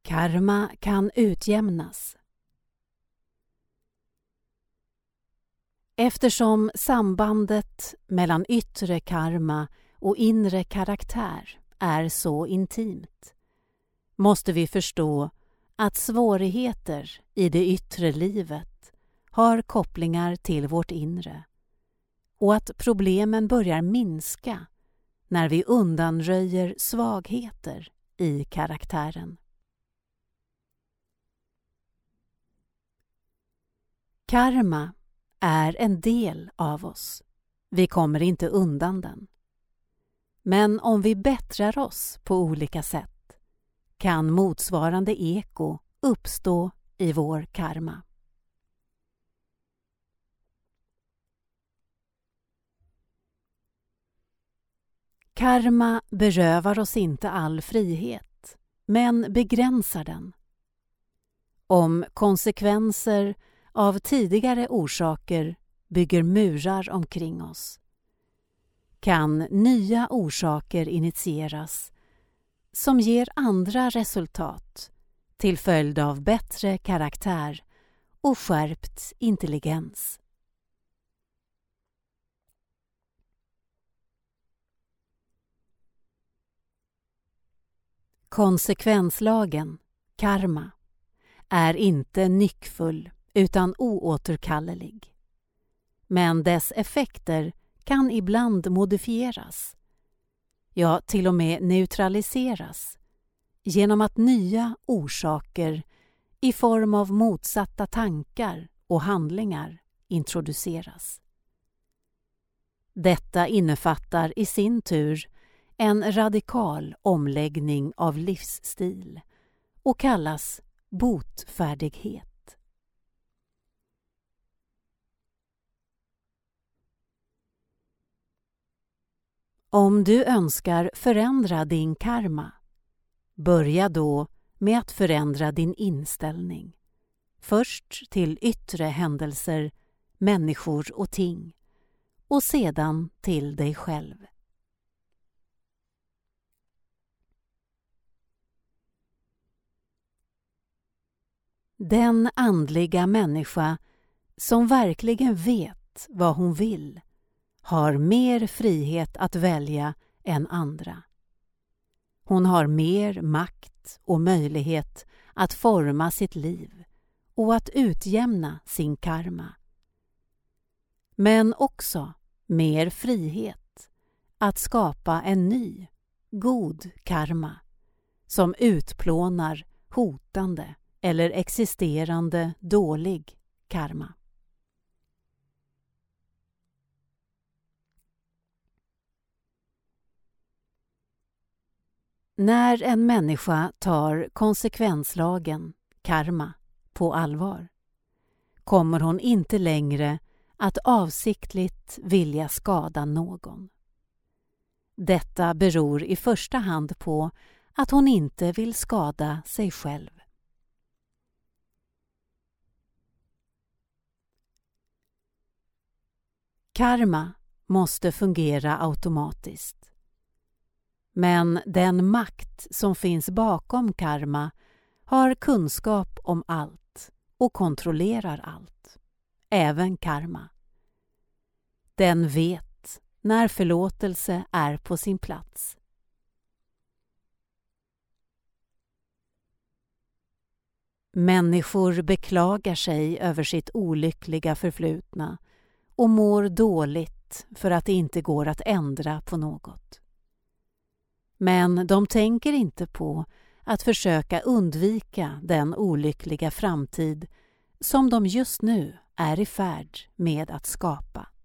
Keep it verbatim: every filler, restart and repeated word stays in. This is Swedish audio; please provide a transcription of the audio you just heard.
Karma kan utjämnas. Eftersom sambandet mellan yttre karma och inre karaktär är så intimt, måste vi förstå att svårigheter i det yttre livet har kopplingar till vårt inre och att problemen börjar minska när vi undanröjer svagheter i karaktären. Karma är en del av oss. Vi kommer inte undan den. Men om vi bättrar oss på olika sätt kan motsvarande eko uppstå i vår karma. Karma berövar oss inte all frihet, men begränsar den. Om konsekvenser av tidigare orsaker bygger murar omkring oss, kan nya orsaker initieras som ger andra resultat till följd av bättre karaktär och skärpt intelligens. Konsekvenslagen, karma, är inte nyckfull utan oåterkallelig. Men dess effekter kan ibland modifieras, ja till och med neutraliseras, genom att nya orsaker i form av motsatta tankar och handlingar introduceras. Detta innefattar i sin tur en radikal omläggning av livsstil och kallas botfärdighet. Om du önskar förändra din karma, börja då med att förändra din inställning. Först till yttre händelser, människor och ting, och sedan till dig själv. Den andliga människa som verkligen vet vad hon vill har mer frihet att välja än andra. Hon har mer makt och möjlighet att forma sitt liv och att utjämna sin karma. Men också mer frihet att skapa en ny, god karma som utplånar hotande eller existerande dålig karma. När en människa tar konsekvenslagen, karma, på allvar kommer hon inte längre att avsiktligt vilja skada någon. Detta beror i första hand på att hon inte vill skada sig själv. Karma måste fungera automatiskt. Men den makt som finns bakom karma har kunskap om allt och kontrollerar allt, även karma. Den vet när förlåtelse är på sin plats. Människor beklagar sig över sitt olyckliga förflutna och mår dåligt för att det inte går att ändra på något. Men de tänker inte på att försöka undvika den olyckliga framtid som de just nu är i färd med att skapa.